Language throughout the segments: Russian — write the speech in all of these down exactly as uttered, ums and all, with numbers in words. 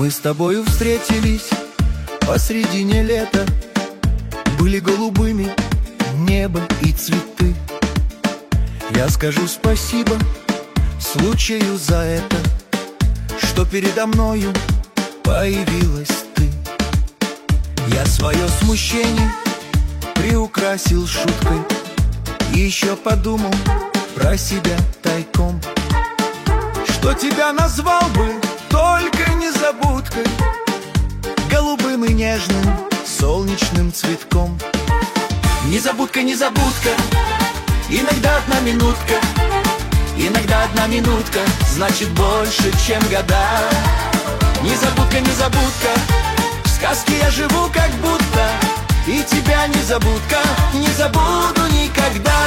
Мы с тобою встретились посредине лета. Были голубыми небо и цветы. Я скажу спасибо случаю за это, что передо мною появилась ты. Я свое смущение приукрасил шуткой и еще подумал про себя тайком, что тебя назвал бы только незабудкой, голубым и нежным солнечным цветком. Незабудка, незабудка, иногда одна минутка, иногда одна минутка значит больше, чем года. Незабудка, незабудка, в сказке я живу как будто, и тебя, незабудка, не забуду никогда.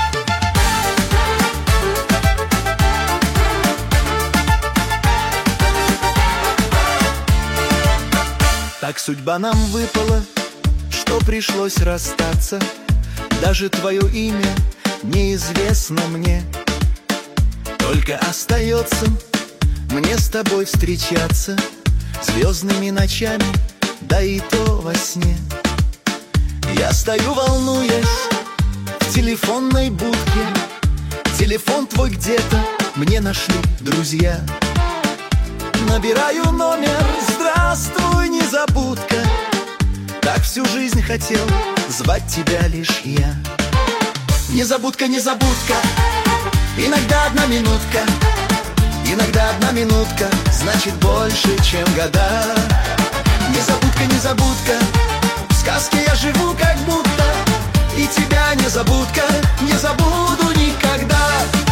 Так судьба нам выпала, что пришлось расстаться. Даже твое имя неизвестно мне. Только остается мне с тобой встречаться звездными ночами, да и то во сне. Я стою, волнуясь, в телефонной будке. Телефон твой где-то мне нашли друзья. Набираю номер, здравствуй, незабудка. Так всю жизнь хотел звать тебя лишь я. Незабудка, незабудка, иногда одна минутка, иногда одна минутка значит больше, чем года. Незабудка, незабудка, в сказке я живу как будто, и тебя, незабудка, не забуду никогда.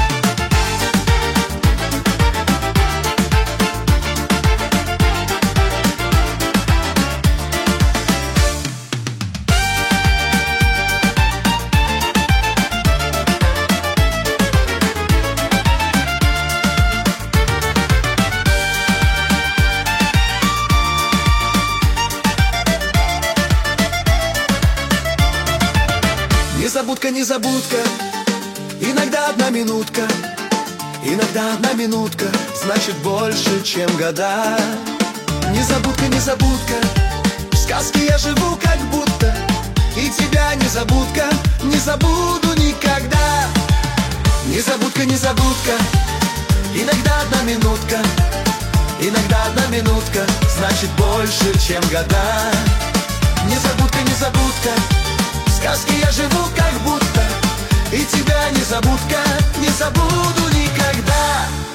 Незабудка, незабудка, иногда одна минутка, иногда одна минутка значит больше, чем года. Незабудка, незабудка, в сказке я живу как будто, и тебя, незабудка, не забуду никогда. Незабудка, незабудка, иногда одна минутка, иногда одна минутка значит больше, чем года. Незабудка, незабудка, в сказке я живу как будто, и тебя, незабудка, не забуду никогда.